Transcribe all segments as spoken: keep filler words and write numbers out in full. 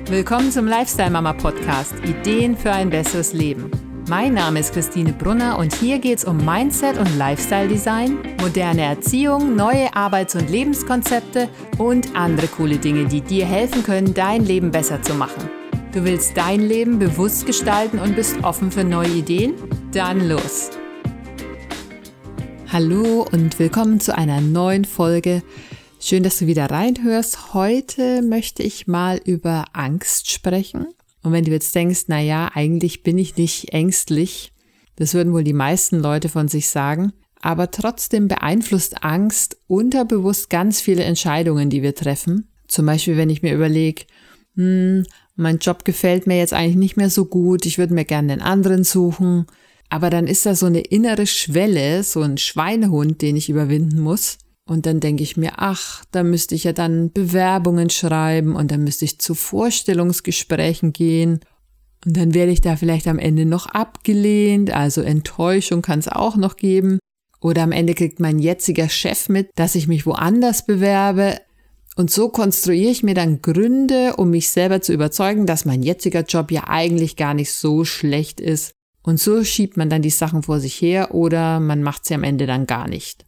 Willkommen zum Lifestyle Mama Podcast, Ideen für ein besseres Leben. Mein Name ist Christine Brunner und hier geht es um Mindset und Lifestyle Design, moderne Erziehung, neue Arbeits- und Lebenskonzepte und andere coole Dinge, die dir helfen können, dein Leben besser zu machen. Du willst dein Leben bewusst gestalten und bist offen für neue Ideen? Dann los! Hallo und willkommen zu einer neuen Folge. Schön, dass du wieder reinhörst. Heute möchte ich mal über Angst sprechen. Und wenn du jetzt denkst, na ja, eigentlich bin ich nicht ängstlich, das würden wohl die meisten Leute von sich sagen, aber trotzdem beeinflusst Angst unterbewusst ganz viele Entscheidungen, die wir treffen. Zum Beispiel, wenn ich mir überlege, hm, mein Job gefällt mir jetzt eigentlich nicht mehr so gut, ich würde mir gerne einen anderen suchen, aber dann ist da so eine innere Schwelle, so ein Schweinehund, den ich überwinden muss. Und dann denke ich mir, ach, da müsste ich ja dann Bewerbungen schreiben und dann müsste ich zu Vorstellungsgesprächen gehen. Und dann werde ich da vielleicht am Ende noch abgelehnt, also Enttäuschung kann es auch noch geben. Oder am Ende kriegt mein jetziger Chef mit, dass ich mich woanders bewerbe. Und so konstruiere ich mir dann Gründe, um mich selber zu überzeugen, dass mein jetziger Job ja eigentlich gar nicht so schlecht ist. Und so schiebt man dann die Sachen vor sich her oder man macht sie am Ende dann gar nicht.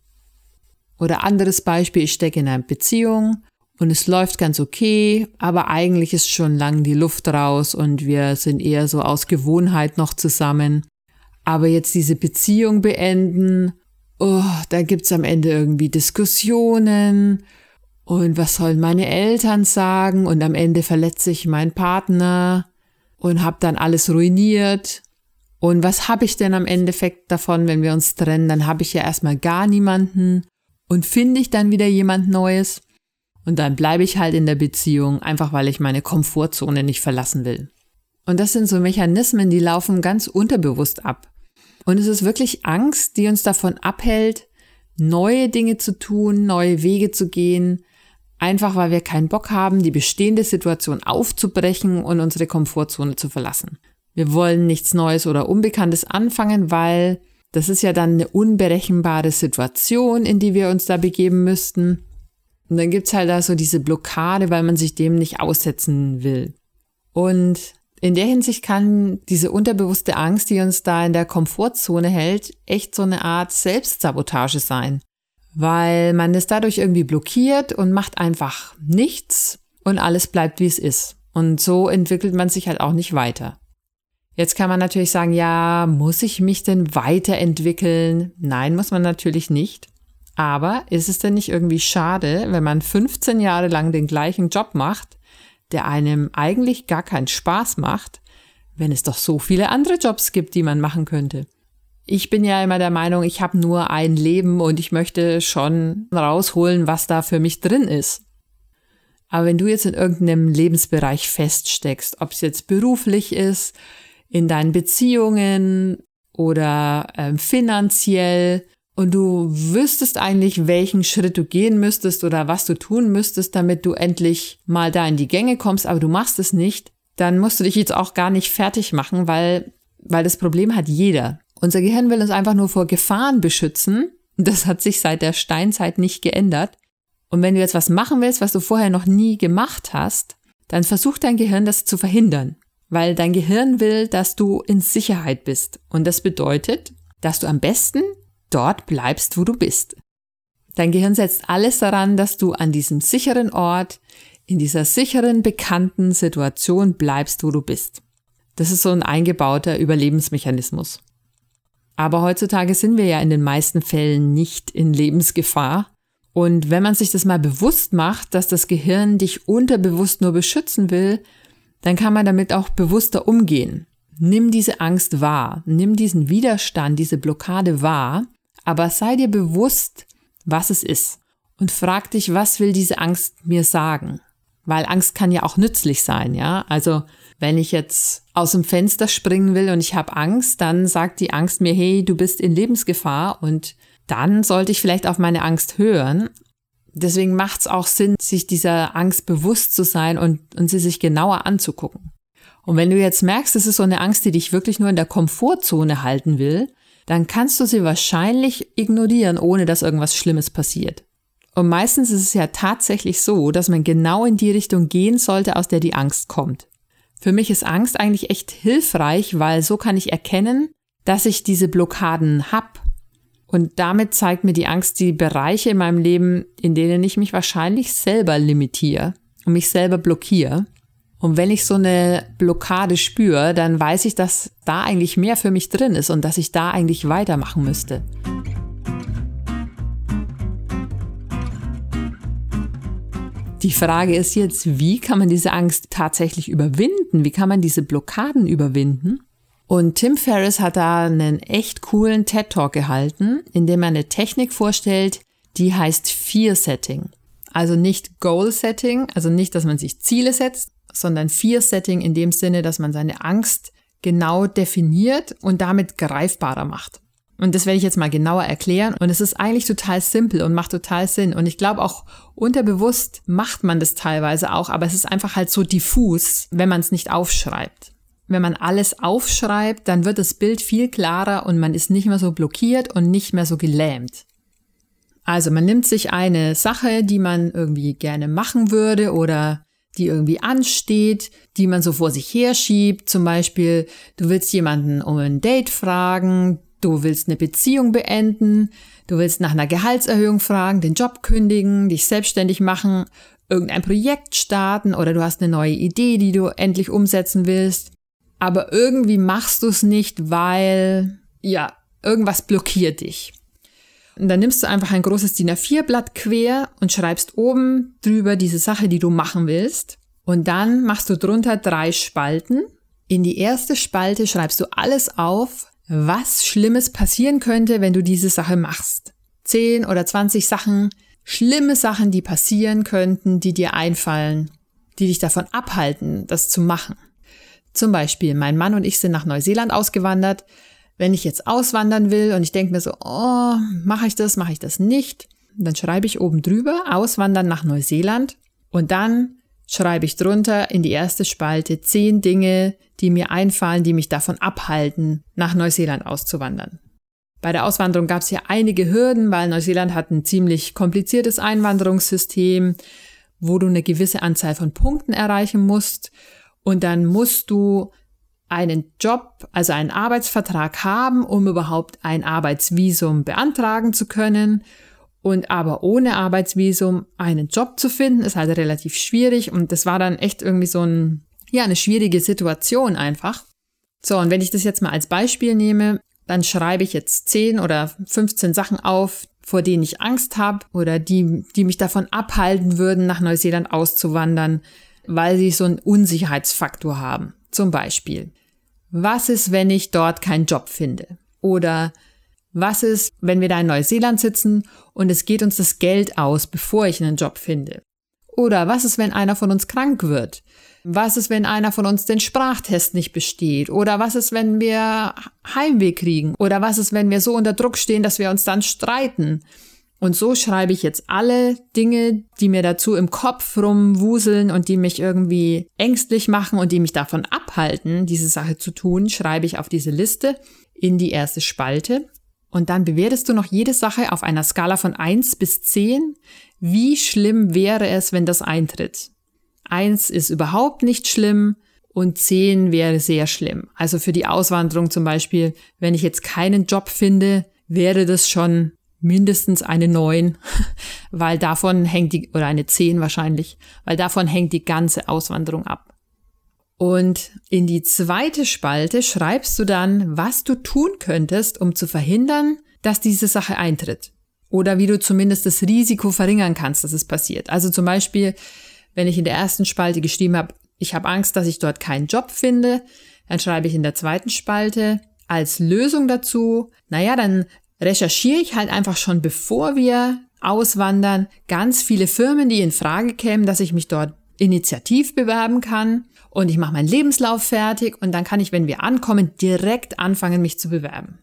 Oder anderes Beispiel, ich stecke in einer Beziehung und es läuft ganz okay, aber eigentlich ist schon lang die Luft raus und wir sind eher so aus Gewohnheit noch zusammen. Aber jetzt diese Beziehung beenden, oh, da gibt's am Ende irgendwie Diskussionen und was sollen meine Eltern sagen und am Ende verletze ich meinen Partner und habe dann alles ruiniert. Und was habe ich denn am Endeffekt davon, wenn wir uns trennen? Dann habe ich ja erstmal gar niemanden. Und finde ich dann wieder jemand Neues und dann bleibe ich halt in der Beziehung, einfach weil ich meine Komfortzone nicht verlassen will. Und das sind so Mechanismen, die laufen ganz unterbewusst ab. Und es ist wirklich Angst, die uns davon abhält, neue Dinge zu tun, neue Wege zu gehen, einfach weil wir keinen Bock haben, die bestehende Situation aufzubrechen und unsere Komfortzone zu verlassen. Wir wollen nichts Neues oder Unbekanntes anfangen, weil das ist ja dann eine unberechenbare Situation, in die wir uns da begeben müssten. Und dann gibt's halt da so diese Blockade, weil man sich dem nicht aussetzen will. Und in der Hinsicht kann diese unterbewusste Angst, die uns da in der Komfortzone hält, echt so eine Art Selbstsabotage sein. Weil man es dadurch irgendwie blockiert und macht einfach nichts und alles bleibt, wie es ist. Und so entwickelt man sich halt auch nicht weiter. Jetzt kann man natürlich sagen, ja, muss ich mich denn weiterentwickeln? Nein, muss man natürlich nicht. Aber ist es denn nicht irgendwie schade, wenn man fünfzehn Jahre lang den gleichen Job macht, der einem eigentlich gar keinen Spaß macht, wenn es doch so viele andere Jobs gibt, die man machen könnte? Ich bin ja immer der Meinung, ich habe nur ein Leben und ich möchte schon rausholen, was da für mich drin ist. Aber wenn du jetzt in irgendeinem Lebensbereich feststeckst, ob es jetzt beruflich ist, in deinen Beziehungen oder äh, finanziell und du wüsstest eigentlich, welchen Schritt du gehen müsstest oder was du tun müsstest, damit du endlich mal da in die Gänge kommst, aber du machst es nicht, dann musst du dich jetzt auch gar nicht fertig machen, weil, weil das Problem hat jeder. Unser Gehirn will uns einfach nur vor Gefahren beschützen. Das hat sich seit der Steinzeit nicht geändert. Und wenn du jetzt was machen willst, was du vorher noch nie gemacht hast, dann versucht dein Gehirn das zu verhindern. Weil dein Gehirn will, dass du in Sicherheit bist. Und das bedeutet, dass du am besten dort bleibst, wo du bist. Dein Gehirn setzt alles daran, dass du an diesem sicheren Ort, in dieser sicheren, bekannten Situation bleibst, wo du bist. Das ist so ein eingebauter Überlebensmechanismus. Aber heutzutage sind wir ja in den meisten Fällen nicht in Lebensgefahr. Und wenn man sich das mal bewusst macht, dass das Gehirn dich unterbewusst nur beschützen will, dann kann man damit auch bewusster umgehen. Nimm diese Angst wahr, nimm diesen Widerstand, diese Blockade wahr, aber sei dir bewusst, was es ist. Und frag dich, was will diese Angst mir sagen? Weil Angst kann ja auch nützlich sein, ja? Also wenn ich jetzt aus dem Fenster springen will und ich habe Angst, dann sagt die Angst mir, hey, du bist in Lebensgefahr und dann sollte ich vielleicht auf meine Angst hören. Deswegen macht es auch Sinn, sich dieser Angst bewusst zu sein und, und sie sich genauer anzugucken. Und wenn du jetzt merkst, es ist so eine Angst, die dich wirklich nur in der Komfortzone halten will, dann kannst du sie wahrscheinlich ignorieren, ohne dass irgendwas Schlimmes passiert. Und meistens ist es ja tatsächlich so, dass man genau in die Richtung gehen sollte, aus der die Angst kommt. Für mich ist Angst eigentlich echt hilfreich, weil so kann ich erkennen, dass ich diese Blockaden habe. Und damit zeigt mir die Angst die Bereiche in meinem Leben, in denen ich mich wahrscheinlich selber limitiere und mich selber blockiere. Und wenn ich so eine Blockade spüre, dann weiß ich, dass da eigentlich mehr für mich drin ist und dass ich da eigentlich weitermachen müsste. Die Frage ist jetzt, wie kann man diese Angst tatsächlich überwinden? Wie kann man diese Blockaden überwinden? Und Tim Ferriss hat da einen echt coolen TED-Talk gehalten, in dem er eine Technik vorstellt, die heißt Fear Setting. Also nicht Goal Setting, also nicht, dass man sich Ziele setzt, sondern Fear Setting in dem Sinne, dass man seine Angst genau definiert und damit greifbarer macht. Und das werde ich jetzt mal genauer erklären. Und es ist eigentlich total simpel und macht total Sinn. Und ich glaube auch unterbewusst macht man das teilweise auch, aber es ist einfach halt so diffus, wenn man es nicht aufschreibt. Wenn man alles aufschreibt, dann wird das Bild viel klarer und man ist nicht mehr so blockiert und nicht mehr so gelähmt. Also man nimmt sich eine Sache, die man irgendwie gerne machen würde oder die irgendwie ansteht, die man so vor sich herschiebt. Zum Beispiel, du willst jemanden um ein Date fragen, du willst eine Beziehung beenden, du willst nach einer Gehaltserhöhung fragen, den Job kündigen, dich selbstständig machen, irgendein Projekt starten oder du hast eine neue Idee, die du endlich umsetzen willst. Aber irgendwie machst du es nicht, weil, ja, irgendwas blockiert dich. Und dann nimmst du einfach ein großes D I N A vier Blatt quer und schreibst oben drüber diese Sache, die du machen willst. Und dann machst du drunter drei Spalten. In die erste Spalte schreibst du alles auf, was Schlimmes passieren könnte, wenn du diese Sache machst. Zehn oder zwanzig Sachen, schlimme Sachen, die passieren könnten, die dir einfallen, die dich davon abhalten, das zu machen. Zum Beispiel, mein Mann und ich sind nach Neuseeland ausgewandert. Wenn ich jetzt auswandern will und ich denke mir so, oh, mache ich das, mache ich das nicht, dann schreibe ich oben drüber, auswandern nach Neuseeland und dann schreibe ich drunter in die erste Spalte zehn Dinge, die mir einfallen, die mich davon abhalten, nach Neuseeland auszuwandern. Bei der Auswanderung gab es ja einige Hürden, weil Neuseeland hat ein ziemlich kompliziertes Einwanderungssystem, wo du eine gewisse Anzahl von Punkten erreichen musst. Und dann musst du einen Job, also einen Arbeitsvertrag haben, um überhaupt ein Arbeitsvisum beantragen zu können. Und aber ohne Arbeitsvisum einen Job zu finden, ist halt relativ schwierig. Und das war dann echt irgendwie so ein, ja, eine schwierige Situation einfach. So, und wenn ich das jetzt mal als Beispiel nehme, dann schreibe ich jetzt zehn oder fünfzehn Sachen auf, vor denen ich Angst habe oder die, die mich davon abhalten würden, nach Neuseeland auszuwandern, weil sie so einen Unsicherheitsfaktor haben. Zum Beispiel, was ist, wenn ich dort keinen Job finde? Oder was ist, wenn wir da in Neuseeland sitzen und es geht uns das Geld aus, bevor ich einen Job finde? Oder was ist, wenn einer von uns krank wird? Was ist, wenn einer von uns den Sprachtest nicht besteht? Oder was ist, wenn wir Heimweh kriegen? Oder was ist, wenn wir so unter Druck stehen, dass wir uns dann streiten? Und so schreibe ich jetzt alle Dinge, die mir dazu im Kopf rumwuseln und die mich irgendwie ängstlich machen und die mich davon abhalten, diese Sache zu tun, schreibe ich auf diese Liste in die erste Spalte. Und dann bewertest du noch jede Sache auf einer Skala von eins bis zehn. Wie schlimm wäre es, wenn das eintritt? eins ist überhaupt nicht schlimm und zehn wäre sehr schlimm. Also für die Auswanderung zum Beispiel, wenn ich jetzt keinen Job finde, wäre das schon mindestens eine neun, weil davon hängt die, oder eine zehn wahrscheinlich, weil davon hängt die ganze Auswanderung ab. Und in die zweite Spalte schreibst du dann, was du tun könntest, um zu verhindern, dass diese Sache eintritt. Oder wie du zumindest das Risiko verringern kannst, dass es passiert. Also zum Beispiel, wenn ich in der ersten Spalte geschrieben habe, ich habe Angst, dass ich dort keinen Job finde, dann schreibe ich in der zweiten Spalte als Lösung dazu, naja, dann recherchiere ich halt einfach schon, bevor wir auswandern, ganz viele Firmen, die in Frage kämen, dass ich mich dort initiativ bewerben kann und ich mache meinen Lebenslauf fertig und dann kann ich, wenn wir ankommen, direkt anfangen, mich zu bewerben.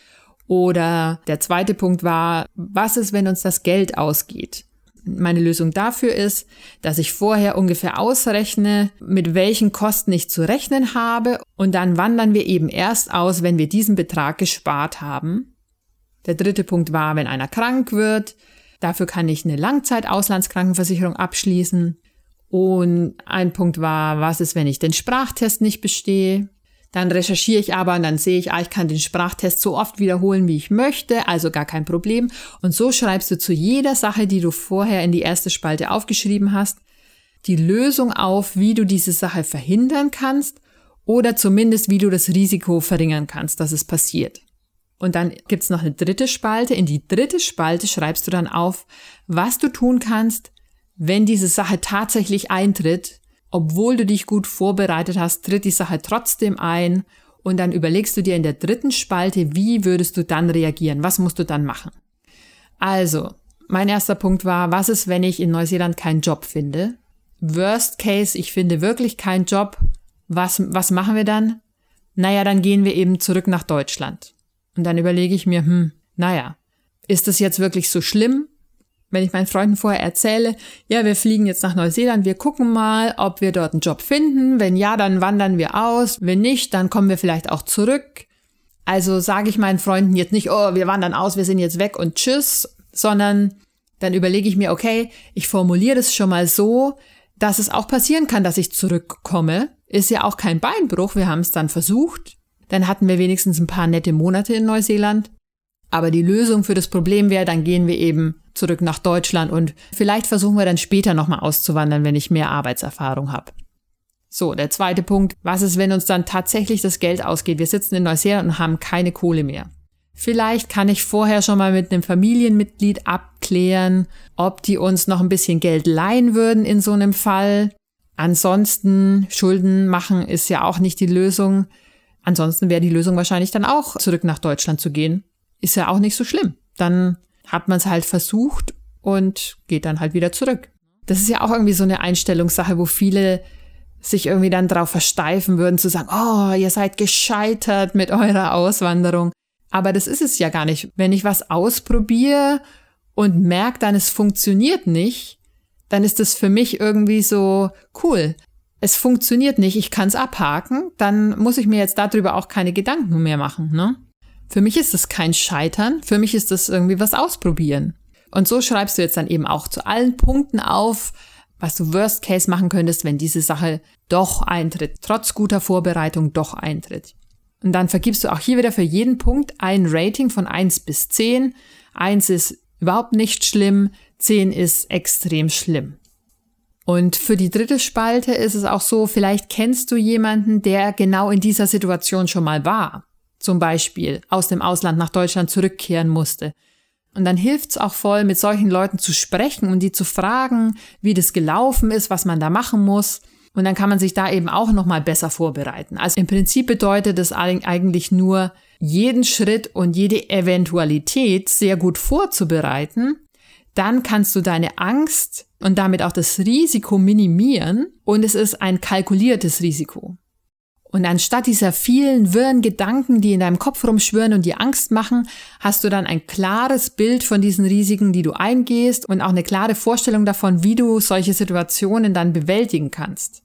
Oder der zweite Punkt war, was ist, wenn uns das Geld ausgeht? Meine Lösung dafür ist, dass ich vorher ungefähr ausrechne, mit welchen Kosten ich zu rechnen habe und dann wandern wir eben erst aus, wenn wir diesen Betrag gespart haben. Der dritte Punkt war, wenn einer krank wird, dafür kann ich eine Langzeit-Auslandskrankenversicherung abschließen. Und ein Punkt war, was ist, wenn ich den Sprachtest nicht bestehe? Dann recherchiere ich aber und dann sehe ich, ah, ich kann den Sprachtest so oft wiederholen, wie ich möchte, also gar kein Problem. Und so schreibst du zu jeder Sache, die du vorher in die erste Spalte aufgeschrieben hast, die Lösung auf, wie du diese Sache verhindern kannst oder zumindest, wie du das Risiko verringern kannst, dass es passiert. Und dann gibt's noch eine dritte Spalte. In die dritte Spalte schreibst du dann auf, was du tun kannst, wenn diese Sache tatsächlich eintritt. Obwohl du dich gut vorbereitet hast, tritt die Sache trotzdem ein und dann überlegst du dir in der dritten Spalte, wie würdest du dann reagieren? Was musst du dann machen? Also, mein erster Punkt war, was ist, wenn ich in Neuseeland keinen Job finde? Worst case, ich finde wirklich keinen Job. Was, was machen wir dann? Naja, dann gehen wir eben zurück nach Deutschland. Und dann überlege ich mir, hm, naja, ist das jetzt wirklich so schlimm? Wenn ich meinen Freunden vorher erzähle, ja, wir fliegen jetzt nach Neuseeland, wir gucken mal, ob wir dort einen Job finden. Wenn ja, dann wandern wir aus. Wenn nicht, dann kommen wir vielleicht auch zurück. Also sage ich meinen Freunden jetzt nicht, oh, wir wandern aus, wir sind jetzt weg und tschüss, sondern dann überlege ich mir, okay, ich formuliere das schon mal so, dass es auch passieren kann, dass ich zurückkomme. Ist ja auch kein Beinbruch, wir haben es dann versucht. Dann hatten wir wenigstens ein paar nette Monate in Neuseeland. Aber die Lösung für das Problem wäre, dann gehen wir eben zurück nach Deutschland und vielleicht versuchen wir dann später nochmal auszuwandern, wenn ich mehr Arbeitserfahrung habe. So, der zweite Punkt, was ist, wenn uns dann tatsächlich das Geld ausgeht? Wir sitzen in Neuseeland und haben keine Kohle mehr. Vielleicht kann ich vorher schon mal mit einem Familienmitglied abklären, ob die uns noch ein bisschen Geld leihen würden in so einem Fall. Ansonsten, Schulden machen ist ja auch nicht die Lösung. Ansonsten wäre die Lösung wahrscheinlich dann auch, zurück nach Deutschland zu gehen. Ist ja auch nicht so schlimm. Dann hat man es halt versucht und geht dann halt wieder zurück. Das ist ja auch irgendwie so eine Einstellungssache, wo viele sich irgendwie dann drauf versteifen würden, zu sagen, oh, ihr seid gescheitert mit eurer Auswanderung. Aber das ist es ja gar nicht. Wenn ich was ausprobiere und merke dann, es funktioniert nicht, dann ist das für mich irgendwie so cool. Es funktioniert nicht, ich kann es abhaken, dann muss ich mir jetzt darüber auch keine Gedanken mehr machen, ne? Für mich ist das kein Scheitern, für mich ist das irgendwie was ausprobieren. Und so schreibst du jetzt dann eben auch zu allen Punkten auf, was du Worst Case machen könntest, wenn diese Sache doch eintritt, trotz guter Vorbereitung doch eintritt. Und dann vergibst du auch hier wieder für jeden Punkt ein Rating von eins bis zehn. eins ist überhaupt nicht schlimm, zehn ist extrem schlimm. Und für die dritte Spalte ist es auch so, vielleicht kennst du jemanden, der genau in dieser Situation schon mal war. Zum Beispiel aus dem Ausland nach Deutschland zurückkehren musste. Und dann hilft's auch voll, mit solchen Leuten zu sprechen und die zu fragen, wie das gelaufen ist, was man da machen muss. Und dann kann man sich da eben auch nochmal besser vorbereiten. Also im Prinzip bedeutet es eigentlich nur, jeden Schritt und jede Eventualität sehr gut vorzubereiten. Dann kannst du deine Angst und damit auch das Risiko minimieren. Und es ist ein kalkuliertes Risiko. Und anstatt dieser vielen wirren Gedanken, die in deinem Kopf rumschwirren und dir Angst machen, hast du dann ein klares Bild von diesen Risiken, die du eingehst und auch eine klare Vorstellung davon, wie du solche Situationen dann bewältigen kannst.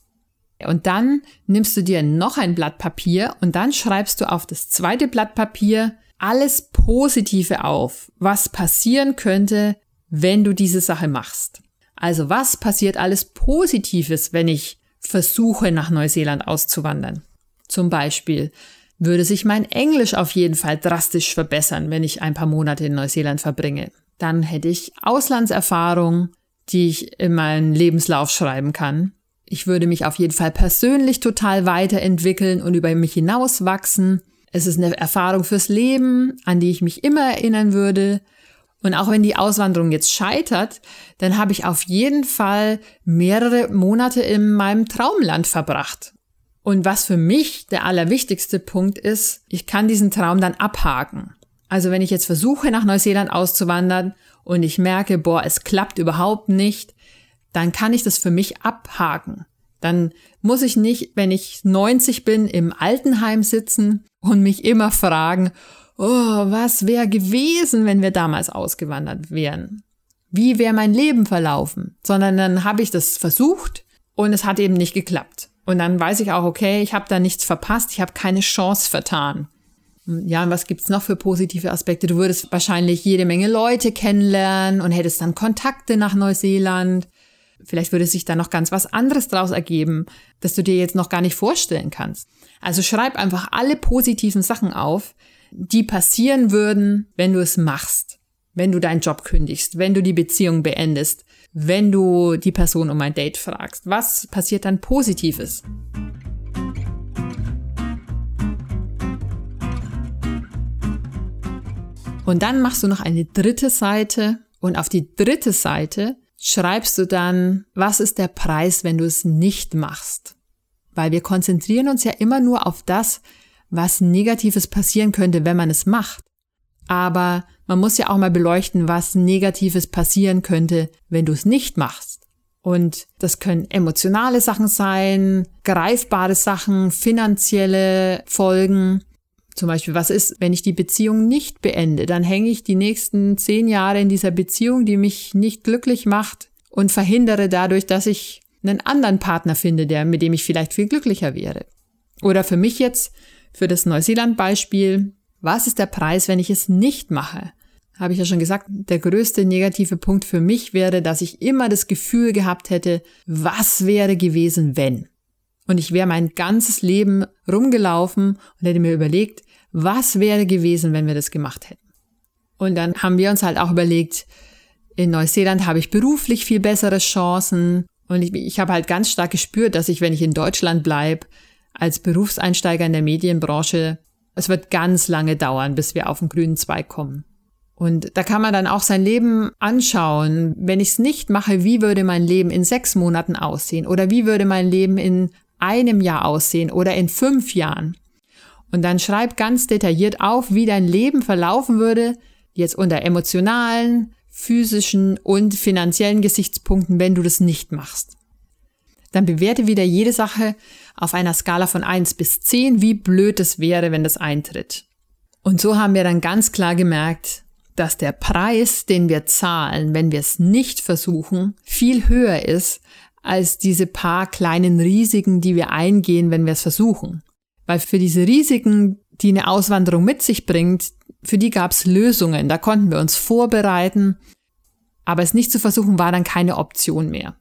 Und dann nimmst du dir noch ein Blatt Papier und dann schreibst du auf das zweite Blatt Papier alles Positive auf, was passieren könnte, wenn du diese Sache machst. Also was passiert alles Positives, wenn ich versuche, nach Neuseeland auszuwandern? Zum Beispiel würde sich mein Englisch auf jeden Fall drastisch verbessern, wenn ich ein paar Monate in Neuseeland verbringe. Dann hätte ich Auslandserfahrung, die ich in meinen Lebenslauf schreiben kann. Ich würde mich auf jeden Fall persönlich total weiterentwickeln und über mich hinauswachsen. Es ist eine Erfahrung fürs Leben, an die ich mich immer erinnern würde. Und auch wenn die Auswanderung jetzt scheitert, dann habe ich auf jeden Fall mehrere Monate in meinem Traumland verbracht. Und was für mich der allerwichtigste Punkt ist, ich kann diesen Traum dann abhaken. Also wenn ich jetzt versuche, nach Neuseeland auszuwandern und ich merke, boah, es klappt überhaupt nicht, dann kann ich das für mich abhaken. Dann muss ich nicht, wenn ich neunzig bin, im Altenheim sitzen und mich immer fragen, oh, was wäre gewesen, wenn wir damals ausgewandert wären? Wie wäre mein Leben verlaufen? Sondern dann habe ich das versucht und es hat eben nicht geklappt. Und dann weiß ich auch, okay, ich habe da nichts verpasst, ich habe keine Chance vertan. Ja, und was gibt's noch für positive Aspekte? Du würdest wahrscheinlich jede Menge Leute kennenlernen und hättest dann Kontakte nach Neuseeland. Vielleicht würde sich da noch ganz was anderes draus ergeben, das du dir jetzt noch gar nicht vorstellen kannst. Also schreib einfach alle positiven Sachen auf, die passieren würden, wenn du es machst. Wenn du deinen Job kündigst, wenn du die Beziehung beendest, wenn du die Person um ein Date fragst. Was passiert dann Positives? Und dann machst du noch eine dritte Seite und auf die dritte Seite schreibst du dann, was ist der Preis, wenn du es nicht machst? Weil wir konzentrieren uns ja immer nur auf das, was Negatives passieren könnte, wenn man es macht. Aber man muss ja auch mal beleuchten, was Negatives passieren könnte, wenn du es nicht machst. Und das können emotionale Sachen sein, greifbare Sachen, finanzielle Folgen. Zum Beispiel, was ist, wenn ich die Beziehung nicht beende? Dann hänge ich die nächsten zehn Jahre in dieser Beziehung, die mich nicht glücklich macht und verhindere dadurch, dass ich einen anderen Partner finde, der, mit dem ich vielleicht viel glücklicher wäre. Oder für mich jetzt, für das Neuseeland-Beispiel, was ist der Preis, wenn ich es nicht mache? Habe ich ja schon gesagt, der größte negative Punkt für mich wäre, dass ich immer das Gefühl gehabt hätte, was wäre gewesen, wenn? Und ich wäre mein ganzes Leben rumgelaufen und hätte mir überlegt, was wäre gewesen, wenn wir das gemacht hätten? Und dann haben wir uns halt auch überlegt, in Neuseeland habe ich beruflich viel bessere Chancen und ich, ich habe halt ganz stark gespürt, dass ich, wenn ich in Deutschland bleibe, als Berufseinsteiger in der Medienbranche, es wird ganz lange dauern, bis wir auf den grünen Zweig kommen. Und da kann man dann auch sein Leben anschauen. Wenn ich es nicht mache, wie würde mein Leben in sechs Monaten aussehen? Oder wie würde mein Leben in einem Jahr aussehen? Oder in fünf Jahren? Und dann schreib ganz detailliert auf, wie dein Leben verlaufen würde, jetzt unter emotionalen, physischen und finanziellen Gesichtspunkten, wenn du das nicht machst. Dann bewerte wieder jede Sache auf einer Skala von eins bis zehn, wie blöd es wäre, wenn das eintritt. Und so haben wir dann ganz klar gemerkt, dass der Preis, den wir zahlen, wenn wir es nicht versuchen, viel höher ist als diese paar kleinen Risiken, die wir eingehen, wenn wir es versuchen. Weil für diese Risiken, die eine Auswanderung mit sich bringt, für die gab es Lösungen. Da konnten wir uns vorbereiten, aber es nicht zu versuchen, war dann keine Option mehr.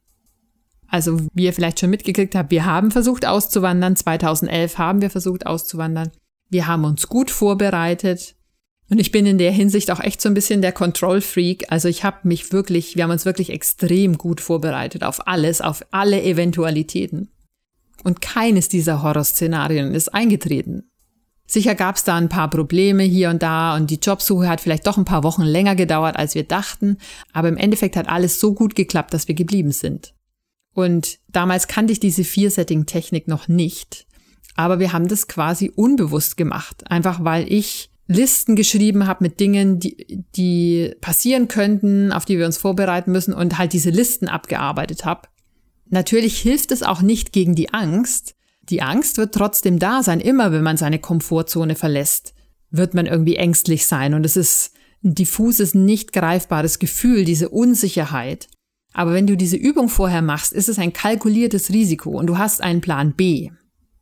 Also wie ihr vielleicht schon mitgekriegt habt, wir haben versucht auszuwandern. zweitausendelf haben wir versucht auszuwandern. Wir haben uns gut vorbereitet. Und ich bin in der Hinsicht auch echt so ein bisschen der Control-Freak. Also ich habe mich wirklich, wir haben uns wirklich extrem gut vorbereitet auf alles, auf alle Eventualitäten. Und keines dieser Horrorszenarien ist eingetreten. Sicher gab es da ein paar Probleme hier und da und die Jobsuche hat vielleicht doch ein paar Wochen länger gedauert, als wir dachten. Aber im Endeffekt hat alles so gut geklappt, dass wir geblieben sind. Und damals kannte ich diese Vier-Setting-Technik noch nicht, aber wir haben das quasi unbewusst gemacht, einfach weil ich Listen geschrieben habe mit Dingen, die, die passieren könnten, auf die wir uns vorbereiten müssen und halt diese Listen abgearbeitet habe. Natürlich hilft es auch nicht gegen die Angst. Die Angst wird trotzdem da sein, immer wenn man seine Komfortzone verlässt, wird man irgendwie ängstlich sein und es ist ein diffuses, nicht greifbares Gefühl, diese Unsicherheit. Aber wenn du diese Übung vorher machst, ist es ein kalkuliertes Risiko und du hast einen Plan B.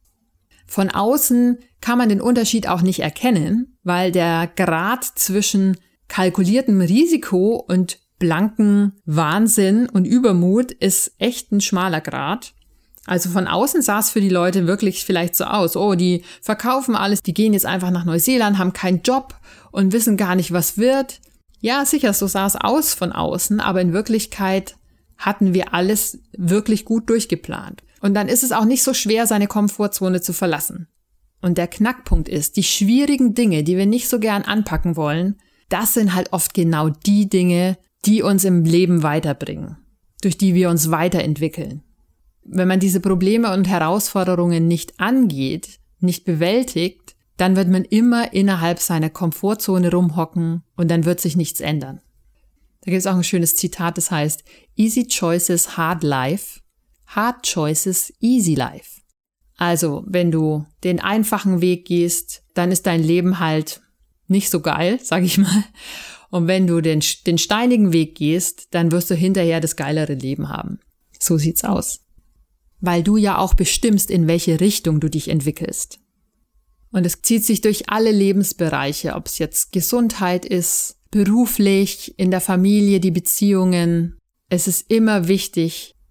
Von außen kann man den Unterschied auch nicht erkennen, weil der Grad zwischen kalkuliertem Risiko und blanken Wahnsinn und Übermut ist echt ein schmaler Grad. Also von außen sah es für die Leute wirklich vielleicht so aus, oh, die verkaufen alles, die gehen jetzt einfach nach Neuseeland, haben keinen Job und wissen gar nicht, was wird. Ja, sicher, so sah es aus von außen, aber in Wirklichkeit hatten wir alles wirklich gut durchgeplant. Und dann ist es auch nicht so schwer, seine Komfortzone zu verlassen. Und der Knackpunkt ist, die schwierigen Dinge, die wir nicht so gern anpacken wollen, das sind halt oft genau die Dinge, die uns im Leben weiterbringen, durch die wir uns weiterentwickeln. Wenn man diese Probleme und Herausforderungen nicht angeht, nicht bewältigt, dann wird man immer innerhalb seiner Komfortzone rumhocken und dann wird sich nichts ändern. Da gibt es auch ein schönes Zitat, das heißt, Easy choices, hard life, hard choices, easy life. Also, wenn du den einfachen Weg gehst, dann ist dein Leben halt nicht so geil, sag ich mal. Und wenn du den, den steinigen Weg gehst, dann wirst du hinterher das geilere Leben haben. So sieht's aus. Weil du ja auch bestimmst, in welche Richtung du dich entwickelst. Und es zieht sich durch alle Lebensbereiche, ob es jetzt Gesundheit ist, beruflich, in der Familie, die Beziehungen. Es ist immer wichtig,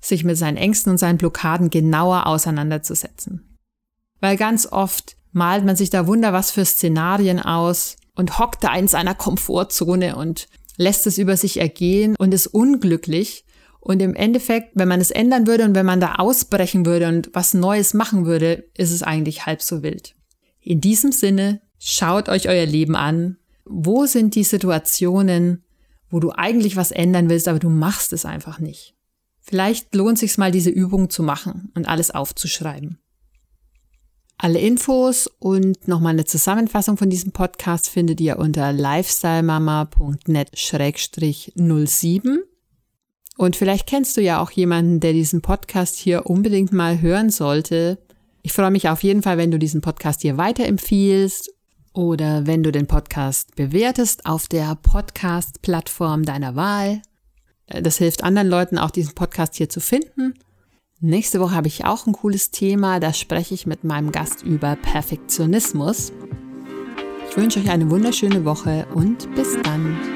sich mit seinen Ängsten und seinen Blockaden genauer auseinanderzusetzen. Weil ganz oft malt man sich da wunder was für Szenarien aus und hockt da in seiner Komfortzone und lässt es über sich ergehen und ist unglücklich. Und im Endeffekt, wenn man es ändern würde und wenn man da ausbrechen würde und was Neues machen würde, ist es eigentlich halb so wild. In diesem Sinne, schaut euch euer Leben an. Wo sind die Situationen, wo du eigentlich was ändern willst, aber du machst es einfach nicht? Vielleicht lohnt es sich mal, diese Übung zu machen und alles aufzuschreiben. Alle Infos und nochmal eine Zusammenfassung von diesem Podcast findet ihr unter lifestylemama punkt net schrägstrich null sieben. Und vielleicht kennst du ja auch jemanden, der diesen Podcast hier unbedingt mal hören sollte. Ich freue mich auf jeden Fall, wenn du diesen Podcast hier weiterempfiehlst oder wenn du den Podcast bewertest auf der Podcast-Plattform deiner Wahl. Das hilft anderen Leuten auch, diesen Podcast hier zu finden. Nächste Woche habe ich auch ein cooles Thema, da spreche ich mit meinem Gast über Perfektionismus. Ich wünsche euch eine wunderschöne Woche und bis dann.